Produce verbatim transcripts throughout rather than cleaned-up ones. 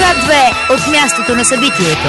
две от мястото на събитието.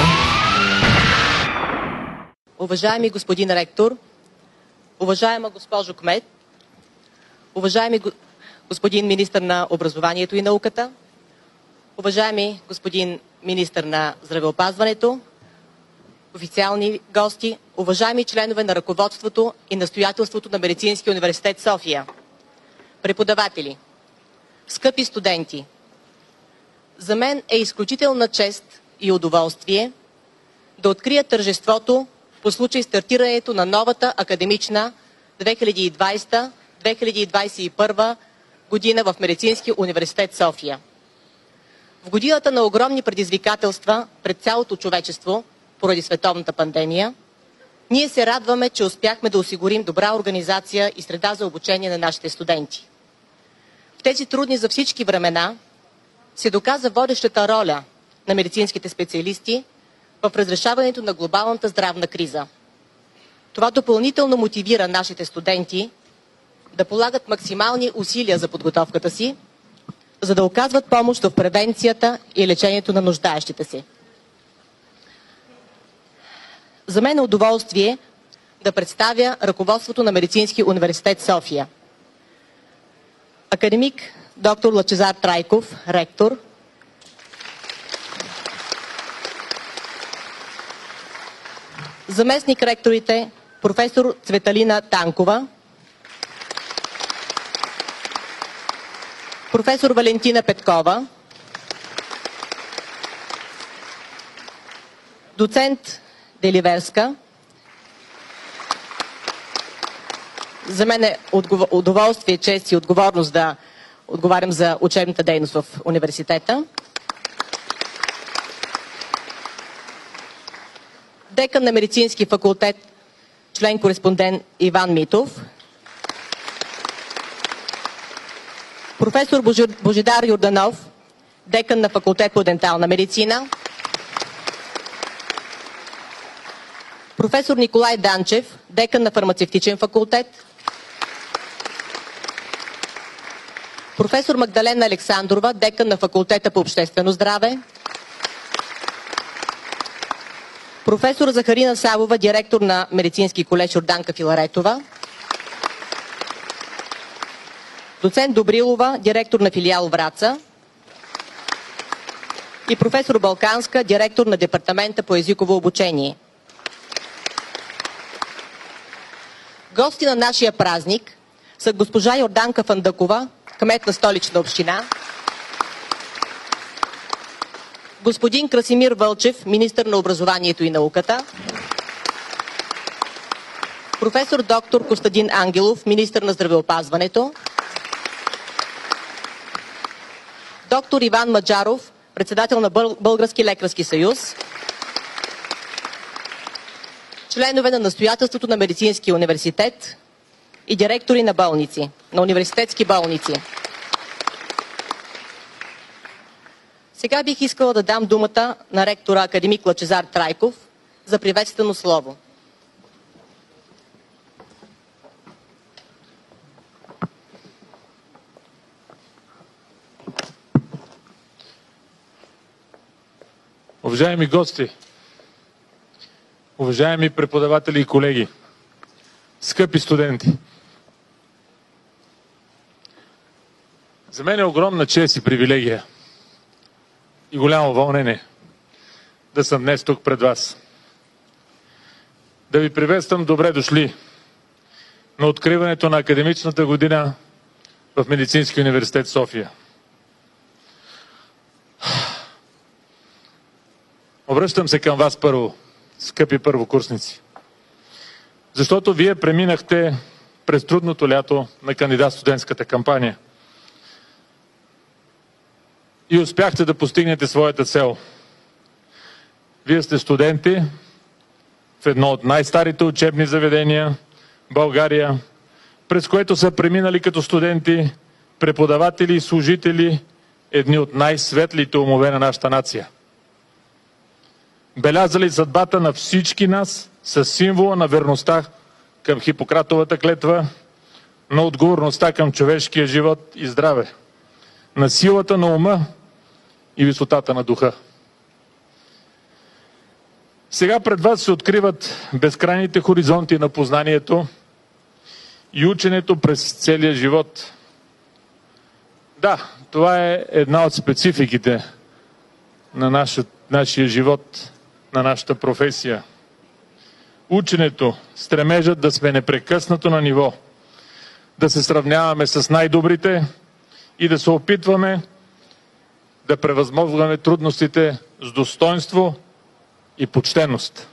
Уважаеми господин ректор, уважаема госпожо кмет, уважаеми господин министър на образованието и науката, уважаеми господин министър на здравеопазването, официални гости, уважаеми членове на ръководството и настоятелството на Медицинския университет София, преподаватели, скъпи студенти, за мен е изключителна чест и удоволствие да открия тържеството по случай стартирането на новата академична две хиляди и двадесета - две хиляди двадесет и първа година в Медицинския университет София. В годината на огромни предизвикателства пред цялото човечество поради световната пандемия, ние се радваме, че успяхме да осигурим добра организация и среда за обучение на нашите студенти. В тези трудни за всички времена се доказа водещата роля на медицинските специалисти в разрешаването на глобалната здравна криза. Това допълнително мотивира нашите студенти да полагат максимални усилия за подготовката си, за да оказват помощ в превенцията и лечението на нуждаещите се. За мен е удоволствие да представя ръководството на Медицинския университет София. Академик доктор Лъчезар Трайков, ректор, заместник ректорите професор Цветалина Танкова, професор Валентина Петкова, доцент Деливерска. За мен е удоволствие, чест и отговорност да отговарям за учебната дейност в университета. Декан на Медицински факултет, член-кореспондент Иван Митов. Професор Божидар Йорданов, декан на факултет по дентална медицина. Професор Николай Данчев, декан на фармацевтичен факултет. Професор Магдалена Александрова, декан на факултета по обществено здраве. Професор Захарина Савова, директор на Медицински колеж Йорданка Филаретова. Доцент Добрилова, директор на филиал Враца. И професор Балканска, директор на департамента по езиково обучение. Гости на нашия празник са госпожа Йорданка Фандъкова, кмет на Столична община, господин Красимир Вълчев, министър на образованието и науката, професор доктор Костадин Ангелов, министър на здравеопазването, доктор Иван Маджаров, председател на Български лекарски съюз, членове на настоятелството на Медицинския университет и директори на болници, на университетски болници. Сега бих искала да дам думата на ректора академик Лъчезар Трайков за приветствено слово. Уважаеми гости, уважаеми преподаватели и колеги, скъпи студенти, за мен е огромна чест и привилегия и голямо вълнение да съм днес тук пред вас. Да ви приветствам добре дошли на откриването на академичната година в Медицинския университет София. Обръщам се към вас първо, скъпи първокурсници, защото вие преминахте през трудното лято на кандидат-студентската кампания и успяхте да постигнете своята цел. Вие сте студенти в едно от най-старите учебни заведения в България, през което са преминали като студенти, преподаватели и служители едни от най-светлите умове на нашата нация. Белязали съдбата на всички нас с символа на верността към Хипократовата клетва, на отговорността към човешкия живот и здраве, на силата на ума и висотата на духа. Сега пред вас се откриват безкрайните хоризонти на познанието и ученето през целия живот. Да, това е една от спецификите на нашия, нашия живот, на нашата професия. Ученето, стремежът да сме непрекъснато на ниво, да се сравняваме с най-добрите и да се опитваме да превъзмогваме трудностите с достоинство и почтеност.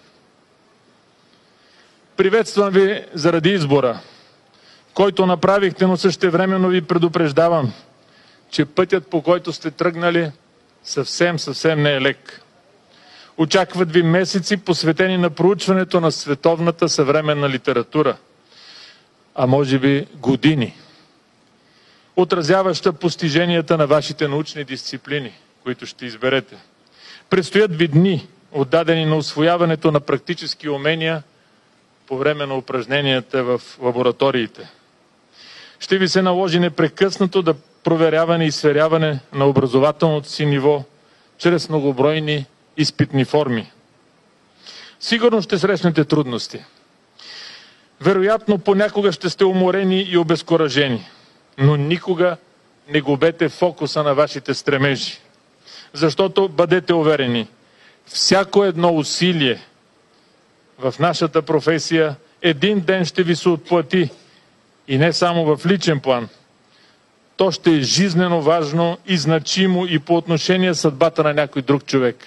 Приветствам ви заради избора, който направихте, но същевременно ви предупреждавам, че пътят, по който сте тръгнали, съвсем, съвсем не е лек. Очакват ви месеци, посветени на проучването на световната съвременна литература, а може би години, отразяваща постиженията на вашите научни дисциплини, които ще изберете. Предстоят ви дни, отдадени на усвояването на практически умения по време на упражненията в лабораториите. Ще ви се наложи непрекъснато да проверяване и сверяване на образователното си ниво чрез многобройни изпитни форми. Сигурно ще срещнете трудности. Вероятно понякога ще сте уморени и обезкуражени, но никога не губете фокуса на вашите стремежи. Защото бъдете уверени, всяко едно усилие в нашата професия един ден ще ви се отплати и не само в личен план. То ще е жизнено важно и значимо и по отношение съдбата на някой друг човек.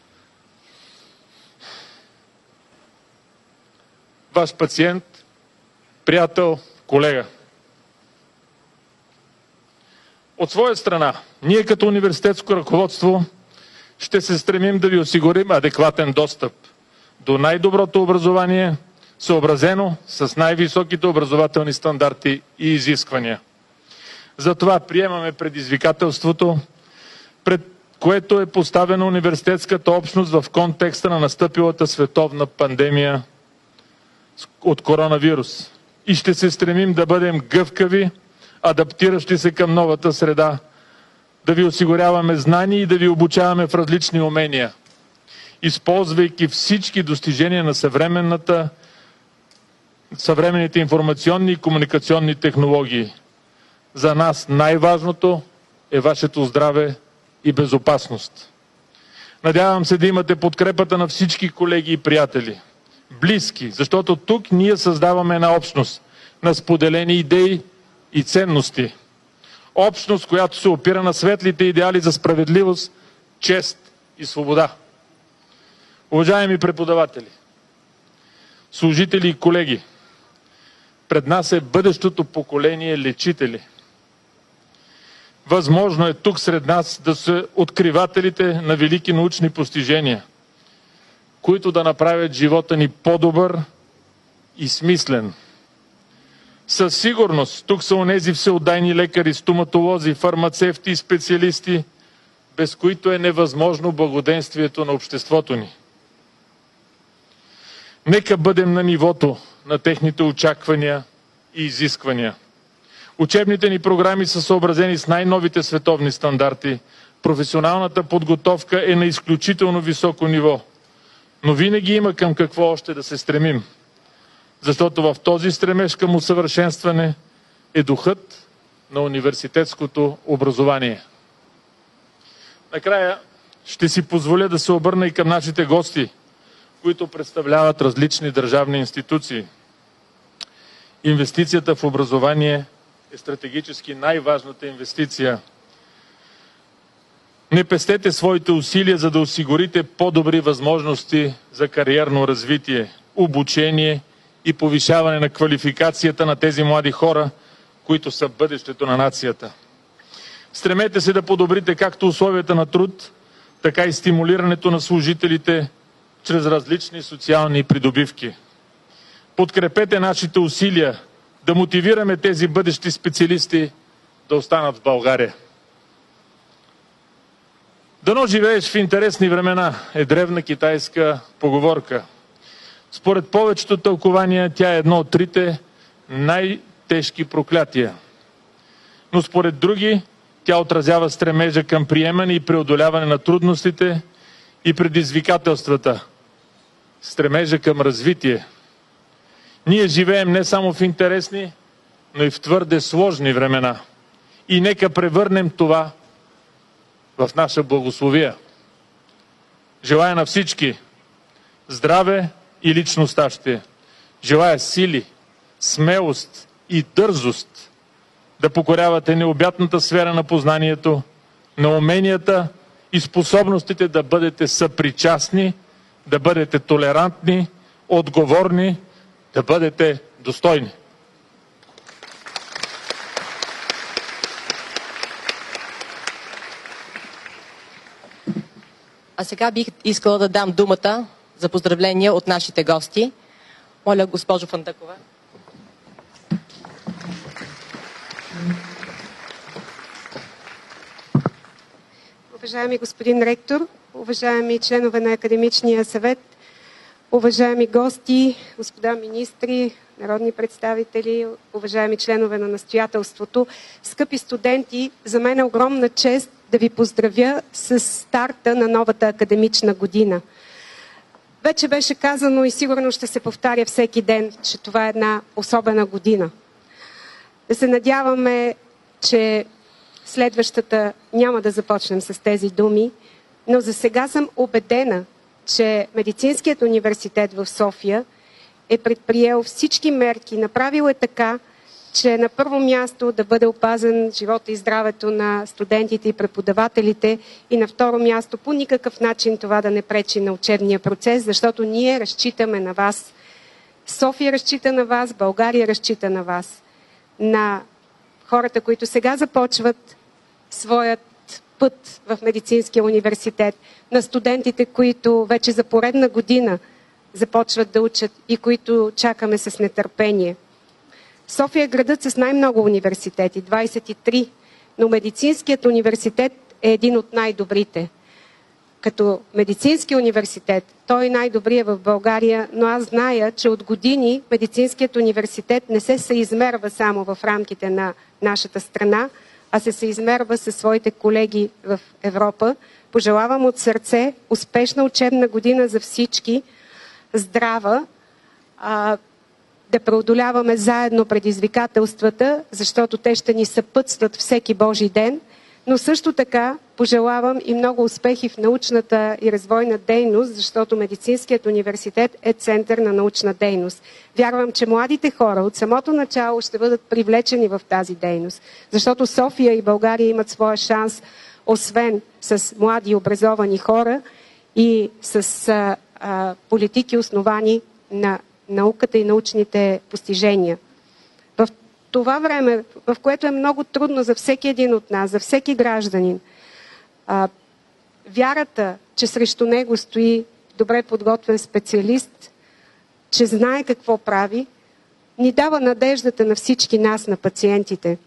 Ваш пациент, приятел, колега. От своя страна, ние като университетско ръководство ще се стремим да ви осигурим адекватен достъп до най-доброто образование, съобразено с най-високите образователни стандарти и изисквания. Затова приемаме предизвикателството, пред което е поставена университетската общност в контекста на настъпилата световна пандемия от коронавирус. И ще се стремим да бъдем гъвкави, адаптиращи се към новата среда, да ви осигуряваме знания и да ви обучаваме в различни умения, използвайки всички достижения на съвременната, съвременните информационни и комуникационни технологии. За нас най-важното е вашето здраве и безопасност. Надявам се да имате подкрепата на всички колеги и приятели, близки, защото тук ние създаваме една общност на споделени идеи и ценности. Общност, която се опира на светлите идеали за справедливост, чест и свобода. Уважаеми преподаватели, служители и колеги, пред нас е бъдещото поколение лечители. Възможно е тук сред нас да са откривателите на велики научни постижения, които да направят живота ни по-добър и смислен. Със сигурност тук са онези всеотдайни лекари, стоматолози, фармацевти и специалисти, без които е невъзможно благоденствието на обществото ни. Нека бъдем на нивото на техните очаквания и изисквания. Учебните ни програми са съобразени с най-новите световни стандарти. Професионалната подготовка е на изключително високо ниво. Но винаги има към какво още да се стремим. Защото в този стремеж към усъвършенстване е духът на университетското образование. Накрая ще си позволя да се обърна и към нашите гости, които представляват различни държавни институции. Инвестицията в образование е стратегически най-важната инвестиция. Не пестете своите усилия, за да осигурите по-добри възможности за кариерно развитие, обучение и повишаване на квалификацията на тези млади хора, които са бъдещето на нацията. Стремете се да подобрите както условията на труд, така и стимулирането на служителите чрез различни социални придобивки. Подкрепете нашите усилия да мотивираме тези бъдещи специалисти да останат в България. Дано живееш в интересни времена е древна китайска поговорка. Според повечето тълкования тя е едно от трите най-тежки проклятия. Но според други Тя отразява стремежа към приемане и преодоляване на трудностите и предизвикателствата, стремежа към развитие. Ние живеем не само в интересни, но и в твърде сложни времена. И нека превърнем това в наша благословия. Желая на всички здраве и лично щастие. Желая сили, смелост и дързост да покорявате необятната сфера на познанието, на уменията и способностите да бъдете съпричастни, да бъдете толерантни, отговорни, да бъдете достойни. А сега бих искала да дам думата за поздравления от нашите гости. Моля, госпожо Фандъкова. Уважаеми господин ректор, уважаеми членове на Академичния съвет, уважаеми гости, господа министри, народни представители, уважаеми членове на настоятелството, скъпи студенти, за мен е огромна чест да ви поздравя с старта на новата академична година. Вече беше казано и сигурно ще се повтаря всеки ден, че това е една особена година. Да се надяваме, че следващата няма да започнем с тези думи, но за сега съм убедена, че Медицинският университет в София е предприел всички мерки, направил е така, че на първо място да бъде опазен живота и здравето на студентите и преподавателите и на второ място по никакъв начин това да не пречи на учебния процес, защото ние разчитаме на вас. София разчита на вас, България разчита на вас. На хората, които сега започват своят път в Медицинския университет, на студентите, които вече за поредна година започват да учат и които чакаме с нетърпение. София е градът с най-много университети, двадесет и три, но Медицинският университет е един от най-добрите. Като Медицински университет, той е най-добрият в България, но аз зная, че от години Медицинският университет не се съизмерва само в рамките на нашата страна, а се съизмерва със своите колеги в Европа. Пожелавам от сърце успешна учебна година за всички, здрава, а, да преодоляваме заедно предизвикателствата, защото те ще ни съпътстват всеки Божи ден, но също така пожелавам и много успехи в научната и развойна дейност, защото Медицинският университет е център на научна дейност. Вярвам, че младите хора от самото начало ще бъдат привлечени в тази дейност, защото София и България имат своя шанс, освен с млади образовани хора и с а, а, политики основани на науката и научните постижения. В това време, в което е много трудно за всеки един от нас, за всеки гражданин, а, вярата, че срещу него стои добре подготвен специалист, че знае какво прави, ни дава надеждата на всички нас, на пациентите.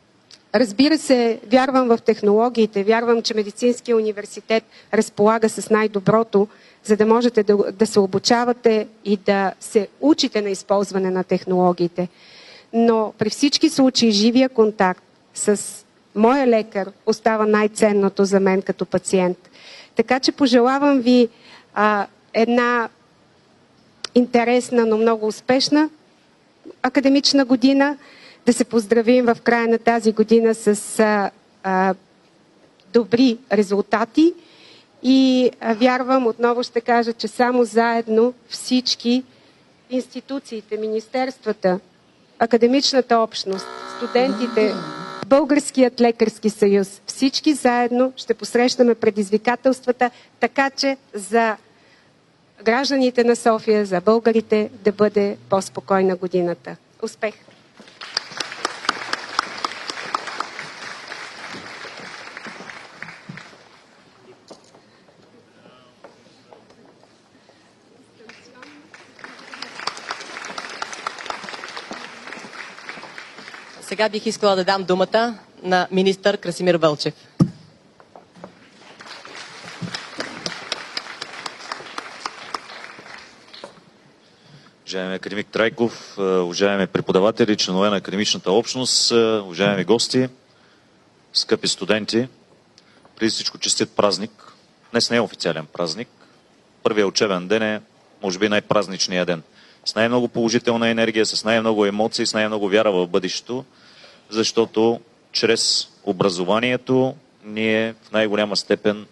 Разбира се, вярвам в технологиите, вярвам, че Медицинския университет разполага с най-доброто, за да можете да, да се обучавате и да се учите на използване на технологиите. Но при всички случаи живия контакт с моя лекар остава най-ценното за мен като пациент. Така че пожелавам ви а, една интересна, но много успешна академична година, да се поздравим в края на тази година с а, а, добри резултати и а, вярвам, отново ще кажа, че само заедно всички институциите, министерствата, академичната общност, студентите, Българският лекарски съюз, всички заедно ще посрещаме предизвикателствата, така че за гражданите на София, за българите да бъде по-спокойна годината. Успех! Сега бих искала да дам думата на министър Красимир Вълчев. Уважаеми академик Трайков, уважаеми преподаватели, членове на академичната общност, уважаеми гости, скъпи студенти, преди всичко честит празник. Днес не е официален празник. Първият учебен ден е, може би, най-празничният ден. С най-много положителна енергия, с най-много емоции, с най-много вяра в бъдещето, защото чрез образованието ние в най-голяма степен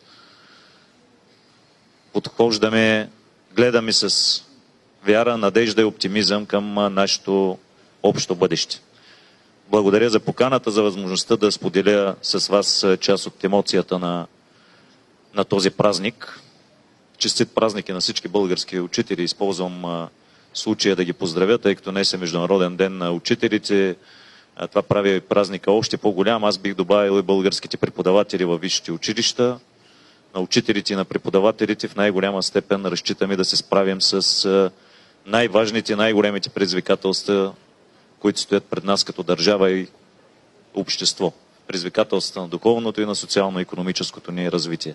подхождаме, гледаме с вяра, надежда и оптимизъм към нашето общо бъдеще. Благодаря за поканата, за възможността да споделя с вас част от емоцията на, на този празник. Честит празник и на всички български учители. Използвам а, случая да ги поздравя, тъй като днес е Международен ден на учителите. А, това прави празника още по-голям. Аз бих добавил и българските преподаватели във висшите училища. На учителите и на преподавателите в най-голяма степен разчитаме да се справим с а, най-важните, най-големите предизвикателства, които стоят пред нас като държава и общество. Предизвикателствата на духовното и на социално-икономическото ни развитие.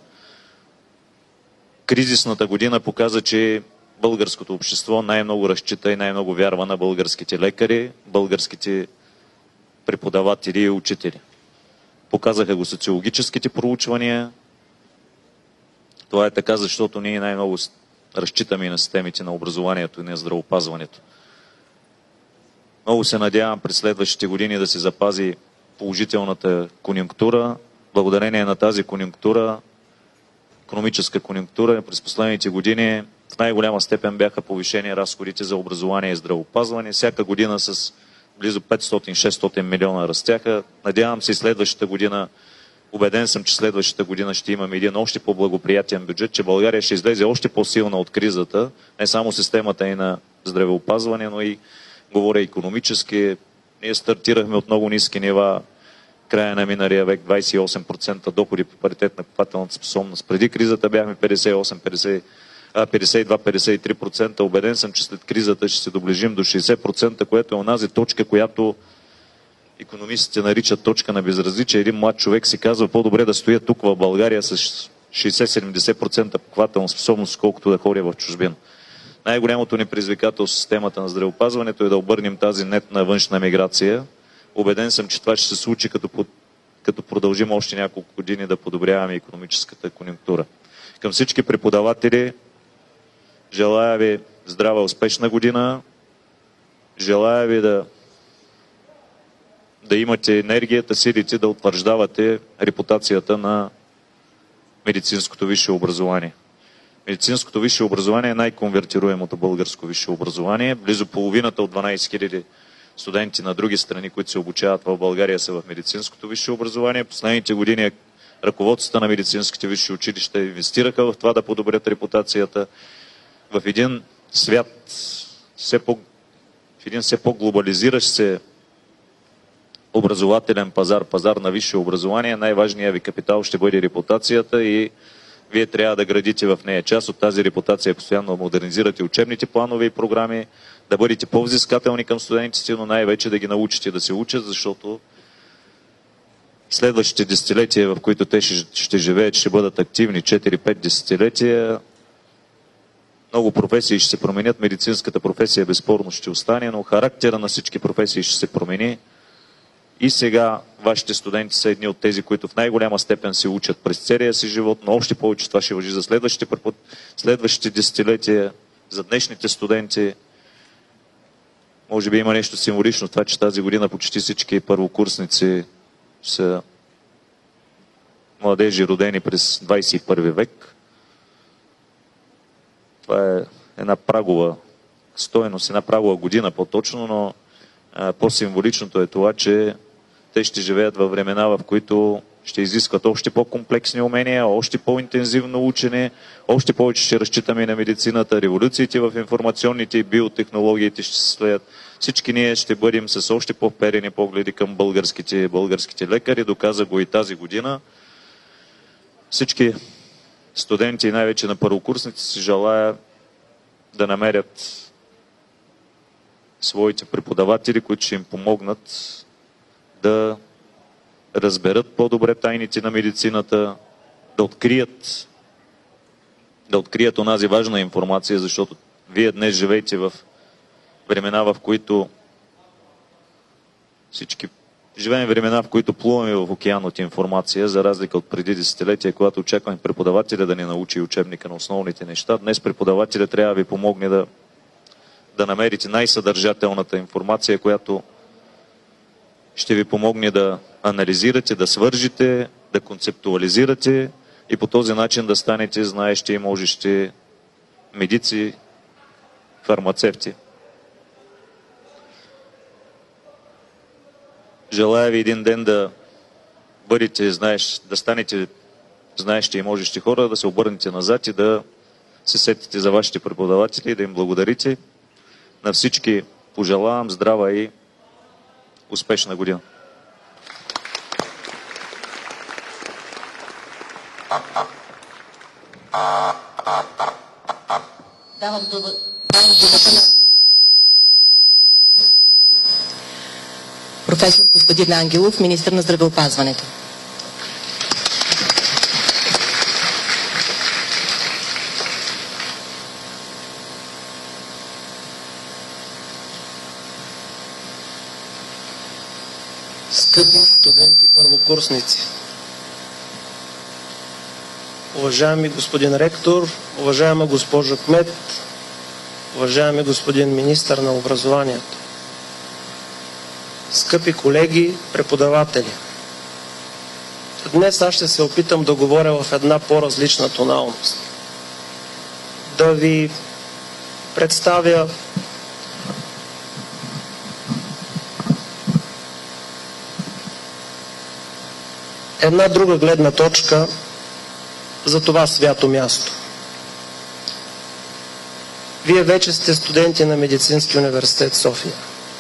Кризисната година показа, че българското общество най-много разчита и най-много вярва на българските лекари, българските преподаватели и учители. Показаха го социологическите проучвания. Това е така, защото ние най-много разчитаме и на системите на образованието и на здравеопазването. Много се надявам през следващите години да се запази положителната конюнктура. Благодарение на тази конюнктура, икономическа конюнктура, през последните години в най-голяма степен бяха повишени разходите за образование и здравеопазване. Всяка година с близо петстотин-шестстотин милиона растяха. Надявам се и следващата година, убеден съм, че следващата година ще имаме един още по-благоприятен бюджет, че България ще излезе още по-силна от кризата, не само системата и на здравеопазване, но и говоря икономически. Ние стартирахме от много ниски нива края на миналия век, двадесет и осем процента доходи по паритет на покупателната способност. Преди кризата бяхме петдесет и осем, петдесет, петдесет и два, петдесет и три процента. Убеден съм, че след кризата ще се доближим до шейсет процента, което е онази точка, която икономистите наричат точка на безразличие. Един млад човек си казва, по-добре да стоя тук в България с шейсет-седемдесет процента покупателна способност, колкото да ходя в чужбина. Най-голямото ни предизвикателство в системата на здравеопазването е да обърнем тази нетна външна миграция. Убеден съм, че това ще се случи, като, като продължим още няколко години да подобряваме икономическата конюнктура. Към всички преподаватели желая ви здрава, успешна година. Желая ви да, да имате енергията, силите да утвърждавате репутацията на медицинското висше образование. Медицинското висше образование е най-конвертируемото българско висше образование. Близо половината от дванадесет хиляди студенти на други страни, които се обучават в България, са в медицинското висше образование. Последните години ръководствата на медицинските висши училища инвестираха в това да подобрят репутацията. В един свят, все по, в един все по-глобализиращ се образователен пазар, пазар на висше образование, най-важният ви капитал ще бъде репутацията и вие трябва да градите в нея. Част от тази репутация е постоянно да модернизирате учебните планове и програми, да бъдете по-взискателни към студентите, но най-вече да ги научите да се учат, защото следващите десетилетия, в които те ще, ще живеят, ще бъдат активни, четири-пет десетилетия. Много професии ще се променят, медицинската професия безспорно ще остане, но характера на всички професии ще се промени. И сега вашите студенти са едни от тези, които в най-голяма степен се учат през целия си живот, но още повече това ще важи за следващите, следващите десетилетия, за днешните студенти. Може би има нещо символично в това, че тази година почти всички първокурсници са младежи, родени през двадесет и първи век. Това е една прагова стойност, една прагова година по-точно, но а, по-символичното е това, че те ще живеят във времена, в които ще изискват още по-комплексни умения, още по-интензивно учене, още повече ще разчитаме на медицината, революциите в информационните и биотехнологиите ще се стоят. Всички ние ще бъдем с още по-вперени погледи към българските, българските лекари. Доказа го и тази година. Всички студенти, най-вече на първокурсници, си желая да намерят своите преподаватели, които ще им помогнат да разберат по-добре тайните на медицината, да открият, да открият онази важна информация, защото вие днес живеете в времена, в които всички Живеем времена, в които плуваме в океан от информация, за разлика от преди десетилетия, когато очакваме преподавателя да ни научи учебника на основните неща. Днес преподавателя трябва да ви помогне да, да намерите най-съдържателната информация, която ще ви помогне да анализирате, да свържите, да концептуализирате и по този начин да станете знаещи и можещи медици, фармацевти. Желая ви един ден да бъдете, знаеш, да станете знаещи и можещи хора, да се обърнете назад и да се сетите за вашите преподаватели и да им благодарите. На всички пожелавам здрава и успешна година. Давам думата на професор господин Ангелов, министър на здравеопазването. Скъпи студенти първокурсници, уважаеми господин ректор, уважаема госпожо кмет, уважаеми господин министър на образованието, скъпи колеги, преподаватели, днес аз ще се опитам да говоря в една по-различна тоналност. Да ви представя една друга гледна точка за това свято място. Вие вече сте студенти на Медицински университет София.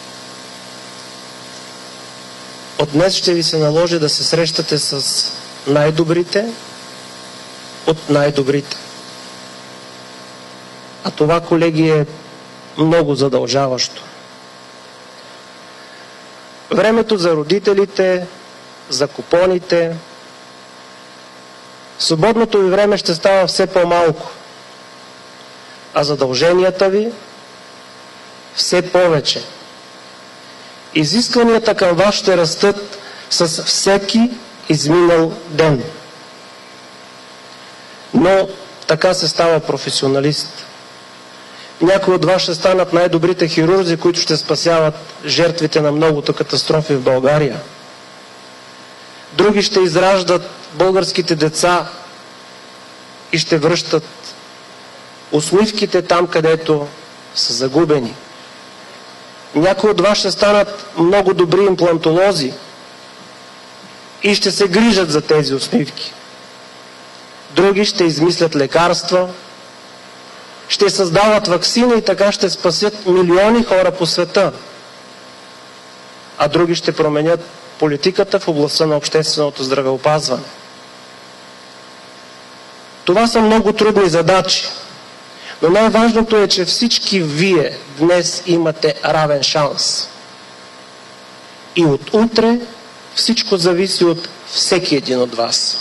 От днес ще ви се наложи да се срещате с най-добрите от най-добрите. А това, колеги, е много задължаващо. Времето за родителите, за купоните, свободното ви време ще става все по-малко, а задълженията ви все повече. Изискванията към вас ще растат с всеки изминал ден. Но така се става професионалист. Някои от вас ще станат най-добрите хирурзи, които ще спасяват жертвите на многото катастрофи в България. Други ще израждат българските деца и ще връщат усмивките там, където са загубени. Някои от вас ще станат много добри имплантолози и ще се грижат за тези усмивки. Други ще измислят лекарства, ще създават ваксини и така ще спасят милиони хора по света. А други ще променят политиката в областта на общественото здравеопазване. Това са много трудни задачи, но най-важното е, че всички вие днес имате равен шанс. И от утре всичко зависи от всеки един от вас.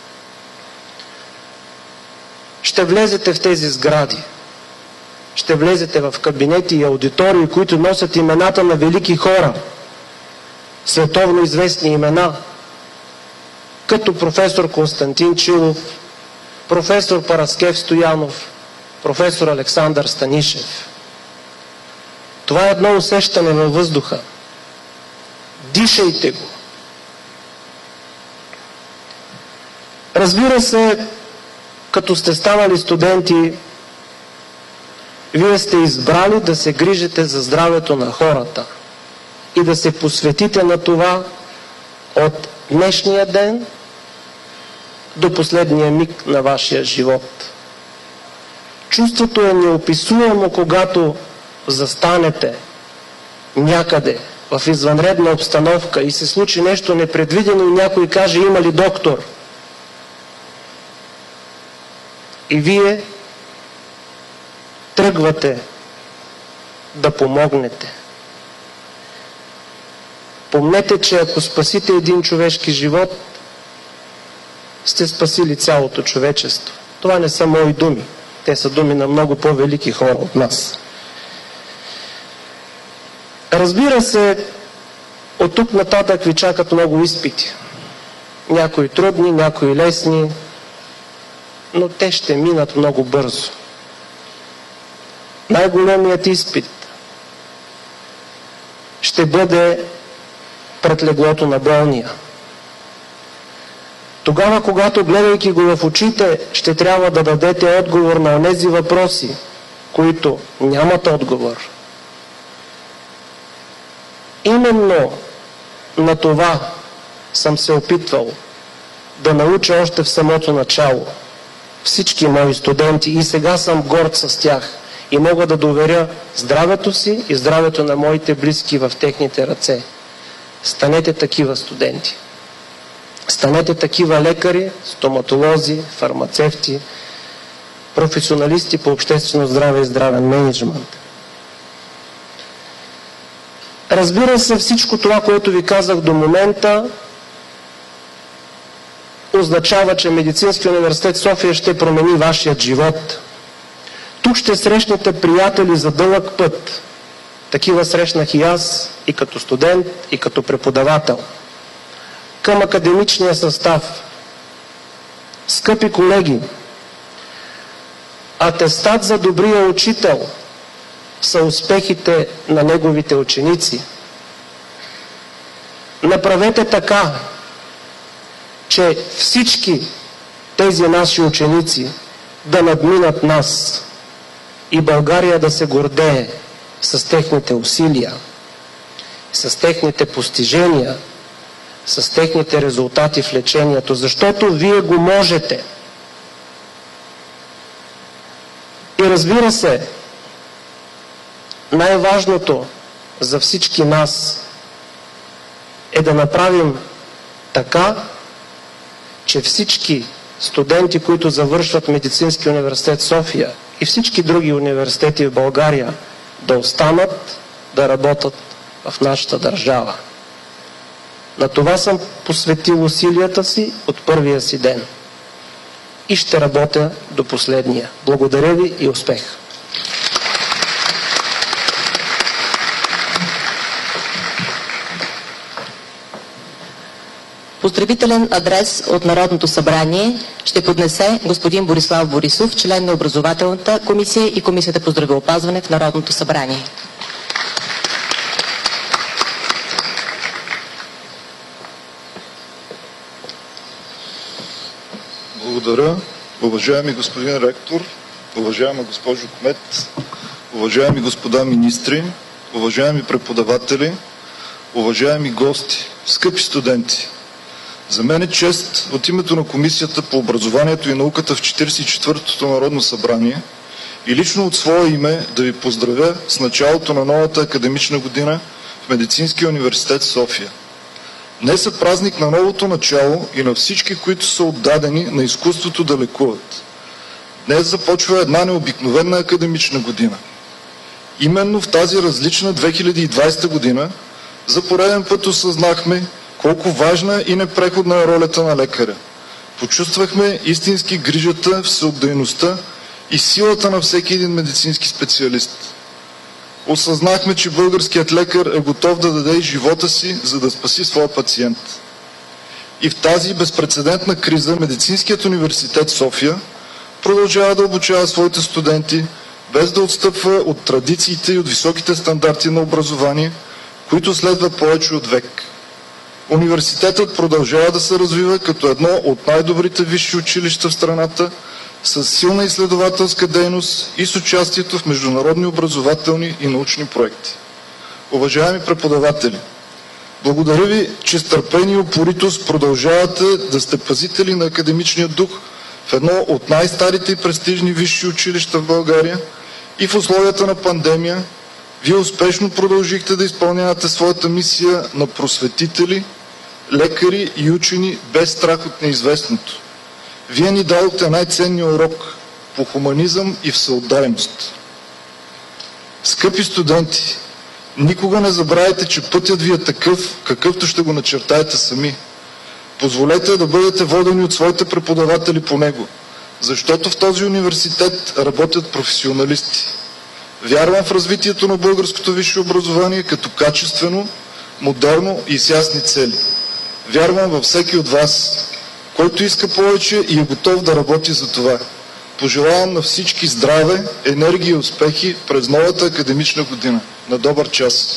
Ще влезете в тези сгради, ще влезете в кабинети и аудитории, които носят имената на велики хора, световно известни имена, като професор Константин Чилов, професор Параскев Стоянов, професор Александър Станишев. Това е едно усещане във въздуха. Дишайте го. Разбира се, като сте станали студенти, вие сте избрали да се грижите за здравето на хората и да се посветите на това от днешния ден до последния миг на вашия живот. Чувството е неописуемо, когато застанете някъде в извънредна обстановка и се случи нещо непредвидено и някой каже: има ли доктор? И вие тръгвате да помогнете. Помнете, че ако спасите един човешки живот, сте спасили цялото човечество. Това не са мои думи. Те са думи на много по-велики хора от нас. Разбира се, От тук нататък ви чакат много изпити. Някои трудни, някои лесни, но те ще минат много бързо. Най-големият изпит ще бъде пред леглото на болния. Тогава, когато, гледайки го в очите, ще трябва да дадете отговор на онези въпроси, които нямат отговор. Именно на това съм се опитвал да науча още в самото начало всички мои студенти и сега съм горд с тях и мога да доверя здравето си и здравето на моите близки в техните ръце. Станете такива студенти. Станете такива лекари, стоматолози, фармацевти, професионалисти по обществено здраве и здравен мениджмънт. Разбира се, всичко това, което ви казах до момента, означава, че Медицинския университет София ще промени вашият живот. Тук ще срещнете приятели за дълъг път. Такива срещнах и аз, и като студент, и като преподавател. Към академичния състав. Скъпи колеги, атестат за добрия учител са успехите на неговите ученици. Направете така, че всички тези наши ученици да надминат нас и България да се гордее с техните усилия, с техните постижения, с техните резултати в лечението, защото вие го можете. И разбира се, най-важното за всички нас е да направим така, че всички студенти, които завършват Медицински университет София и всички други университети в България, да останат да работят в нашата държава. На това съм посветил усилията си от първия си ден. И ще работя до последния. Благодаря ви и успех! Поздравителен адрес от Народното събрание ще поднесе господин Борислав Борисов, член на Образователната комисия и Комисията по здравеопазване в Народното събрание. Благодаря. Уважаеми господин ректор, уважаема госпожо кмет, уважаеми господа министри, уважаеми преподаватели, уважаеми гости, скъпи студенти! За мен е чест от името на Комисията по образованието и науката в четиридесет и четвъртото Народно събрание и лично от свое име да ви поздравя с началото на новата академична година в Медицинския университет София. Днес е празник на новото начало и на всички, които са отдадени на изкуството да лекуват. Днес започва една необикновена академична година. Именно в тази различна две хиляди и двадесета година за пореден път осъзнахме колко важна и непреходна е ролята на лекаря. Почувствахме истински грижата, всеотдайността и силата на всеки един медицински специалист. Осъзнахме, че българският лекар е готов да даде и живота си, за да спаси своя пациент. И в тази безпрецедентна криза Медицинският университет София продължава да обучава своите студенти, без да отстъпва от традициите и от високите стандарти на образование, които следват повече от век. Университетът продължава да се развива като едно от най-добрите висши училища в страната, с силна изследователска дейност и с участието в международни образователни и научни проекти. Уважаеми преподаватели, благодаря ви, че с търпение и упоритост продължавате да сте пазители на академичния дух в едно от най-старите и престижни висши училища в България и в условията на пандемия вие успешно продължихте да изпълнявате своята мисия на просветители, лекари и учени без страх от неизвестното. Вие ни дадохте най-ценния урок по хуманизъм и всеотдайност. Скъпи студенти, никога не забравяйте, че пътят ви е такъв, какъвто ще го начертаете сами. Позволете да бъдете водени от своите преподаватели по него, защото в този университет работят професионалисти. Вярвам в развитието на българското висше образование като качествено, модерно и с ясни цели. Вярвам във всеки от вас, който иска повече и е готов да работи за това. Пожелавам на всички здраве, енергия и успехи през новата академична година. На добър час!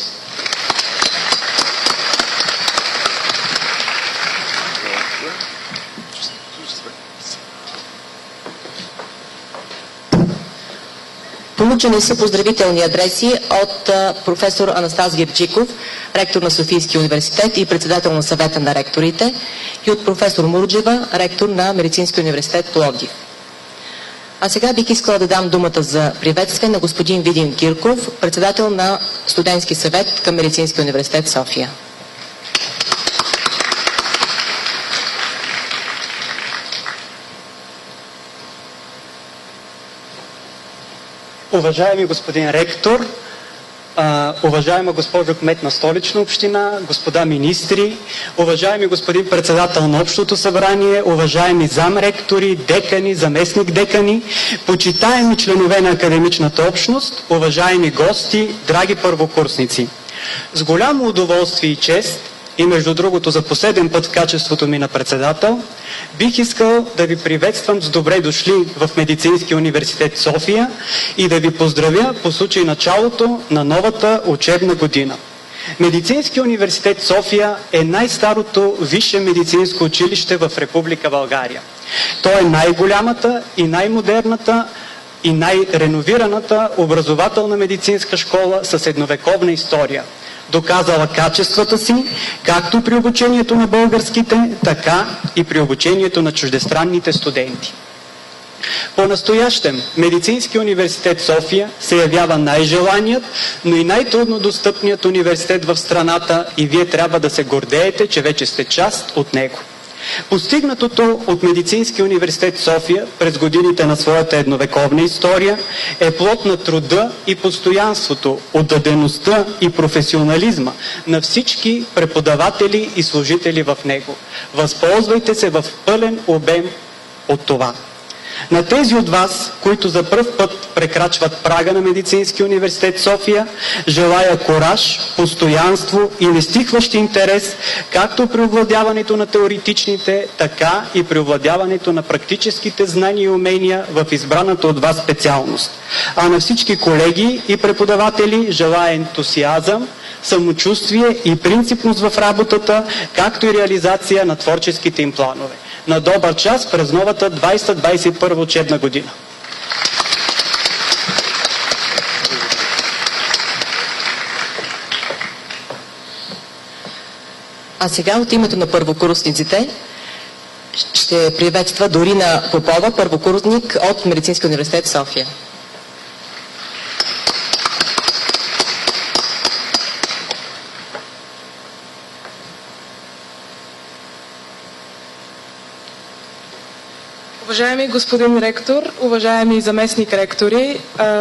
Получени са поздравителни адреси от професор Анастас Герджиков, ректор на Софийския университет и председател на съвета на ректорите, и от професор Мурджева, ректор на Медицинския университет Пловдив. А сега бих искала да дам думата за приветствие на господин Видин Кирков, председател на Студентски съвет към Медицинския университет София. Уважаеми господин ректор, а, уважаема госпожо кмет на Столична община, господа министри, уважаеми господин председател на Общото събрание, уважаеми замректори, декани, заместник декани, почитаеми членове на академичната общност, уважаеми гости, драги първокурсници. С голямо удоволствие и чест, и между другото за последен път в качеството ми на председател, бих искал да ви приветствам с добре дошли в Медицинския университет София и да ви поздравя по случай началото на новата учебна година. Медицинския университет София е най-старото висше медицинско училище в Република България. То е най-голямата и най-модерната и най-реновираната образователна медицинска школа с едновековна история, доказала качествата си както при обучението на българските, така и при обучението на чуждестранните студенти. По-настоящем Медицински университет София се явява най-желаният, но и най-трудно достъпният университет в страната и вие трябва да се гордеете, че вече сте част от него. Постигнатото от Медицинския университет София през годините на своята едновековна история е плод на труда и постоянството, отдадеността и професионализма на всички преподаватели и служители в него. Възползвайте се в пълен обем от това. На тези от вас, които за пръв път прекрачват прага на Медицинския университет София, желая кораж, постоянство и нестихващ интерес, както при овладяването на теоретичните, така и при овладяването на практическите знания и умения в избраната от вас специалност. А на всички колеги и преподаватели желая ентусиазъм, самочувствие и принципност в работата, както и реализация на творческите им планове. На добър час през новата двайсета двайсет и първа учебна година! А сега от името на първокурсниците ще приветства Дорина Попова, първокурсник от Медицинския университет София. Уважаеми господин ректор, уважаеми заместник ректори, а,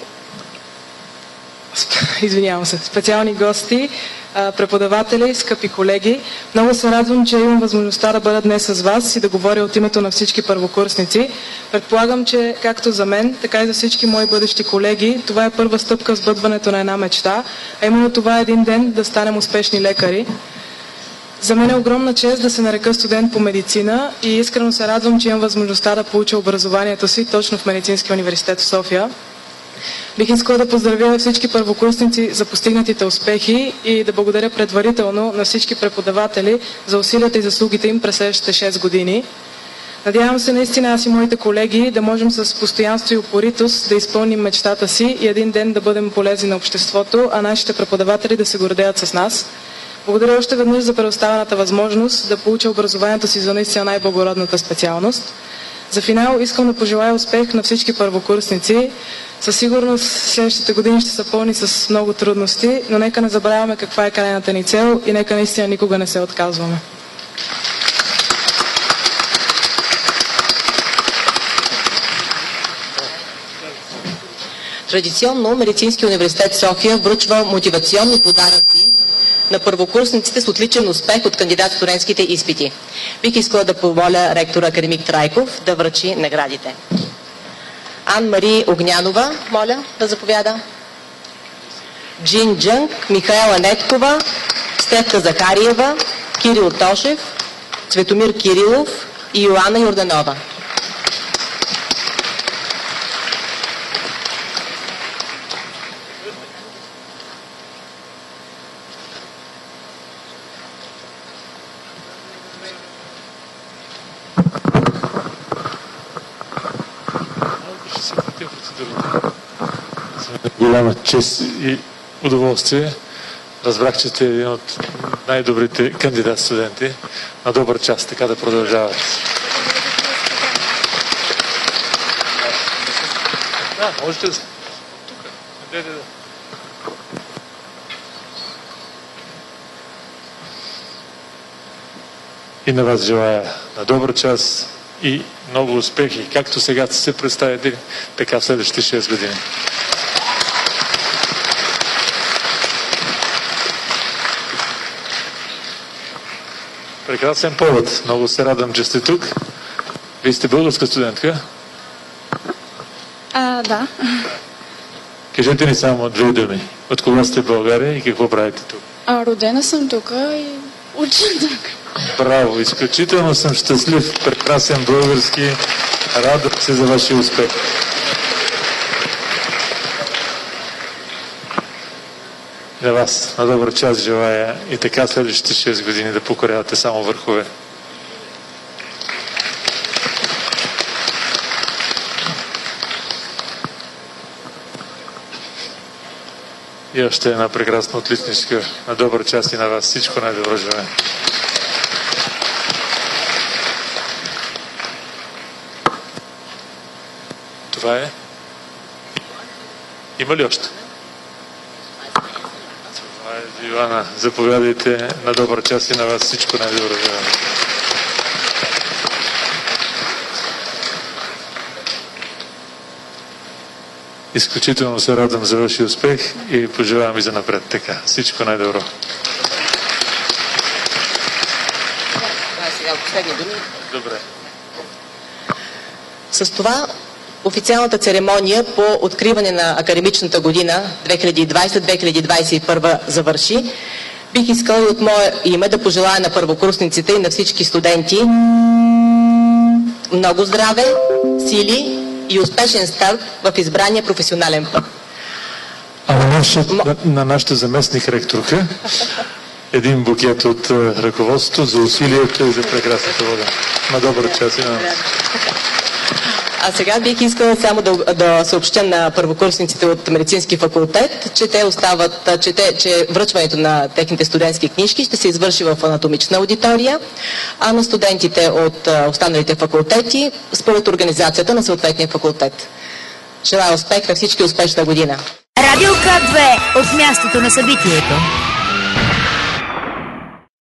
извинявам се, специални гости, а, преподаватели, скъпи колеги, много се радвам, че имам възможността да бъда днес с вас и да говоря от името на всички първокурсници. Предполагам, че както за мен, така и за всички мои бъдещи колеги, това е първа стъпка в сбъдването на една мечта, а именно това е един ден да станем успешни лекари. За мен е огромна чест да се нарека студент по медицина и искрено се радвам, че имам възможността да получа образованието си точно в Медицинския университет в София. Бих искала да поздравя всички първокурсници за постигнатите успехи и да благодаря предварително на всички преподаватели за усилията и заслугите им през следващите шест години. Надявам се наистина аз и моите колеги да можем с постоянство и упоритост да изпълним мечтата си и един ден да бъдем полезни на обществото, а нашите преподаватели да се гордеят с нас. Благодаря още веднъж за предоставената възможност да получа образованието си за наистина най-благородната специалност. За финал искам да пожелая успех на всички първокурсници. Със сигурност следващите години ще са пълни с много трудности, но нека не забравяме каква е крайната ни цел и нека наистина никога не се отказваме. Традиционно Медицинския университет София връчва мотивационни подаръци на първокурсниците с отличен успех от кандидат-студентските изпити. Бих искала да помоля ректора академик Трайков да връчи наградите. Ан-Мари Огнянова, моля да заповяда. Джин Джънг, Михаела Неткова, Стефка Захариева, Кирил Тошев, Цветомир Кирилов и Йоанна Йорданова. Голяма чест и удоволствие. Разбрах, че сте един от най-добрите кандидат-студенти. На добър час, така да продължавате. Да, можете да... Тук. Дайте да... И на вас желая на добър час и много успехи, както сега сте се представили, така в следващите шест години. Прекрасен повод. Много се радвам, че сте тук. Вие сте българска студентка? А, да. Кажете ни само две думи. От кога сте в България и какво правите тук? А, родена съм тук и уча тук. Браво! Изключително съм щастлив. Прекрасен български. Радвам се за вашия успех. На вас на добър час желая и така следващите шест години да покорявате само върхове. И още една прекрасна отличничка. На добър час и на вас. Всичко най-добро желая. Това е. Има ли още? Ивана, заповядайте. На добър час и на вас. Всичко най-добро желая. Изключително се радвам за вашия успех и пожелавам и за напред. Така, всичко най-добро. Сега последни думи. Добре. С това официалната церемония по откриване на академичната година две хиляди и двадесета - две хиляди двадесет и първа завърши. Бих искала и от мое име да пожелая на първокурсниците и на всички студенти много здраве, сили и успешен старт в избрания професионален път. А на, наша, на, на нашата заместник ректорка един букет от uh, ръководството за усилието и за прекрасната вода. На добър час и на нас. А сега бих искала само да, да съобщя на първокурсниците от медицински факултет, че те остават, че, те, че връчването на техните студентски книжки ще се извърши в анатомична аудитория, а на студентите от останалите факултети според организацията на съответния факултет. Желая успех на всички, успешна година! Радио К две от мястото на събитието.